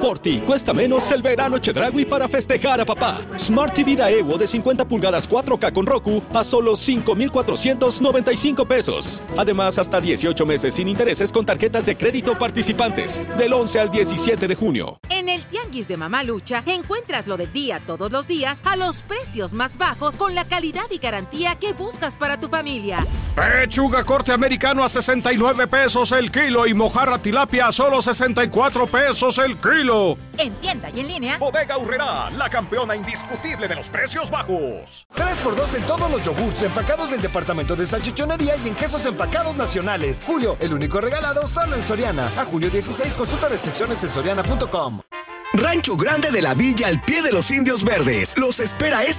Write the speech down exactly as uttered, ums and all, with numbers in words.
Por ti, cuesta menos el verano Chedraui para festejar a papá. Smart T V Daewoo de cincuenta pulgadas cuatro K con Roku a solo cinco mil cuatrocientos noventa y cinco pesos. Además, hasta dieciocho meses sin intereses con tarjetas de crédito participantes. Del once al diecisiete de junio. En el Tianguis de Mamalucha encuentras lo del día todos los días a los precios más bajos con la calidad y garantía que buscas para tu familia. Pechuga corte americano a sesenta y nueve pesos el kilo y mojarra tilapia a solo sesenta y cuatro pesos el kilo. En tienda y en línea. Bodega Aurrerá, la campeona indiscutible de los precios bajos. tres por dos en todos los yogurts empacados del departamento de salchichonería y en quesos empacados nacionales. Julio, el único regalado solo en Soriana. A junio dieciséis, consulta restricciones en soriana punto com. Rancho Grande de la Villa al pie de los Indios Verdes. Los espera este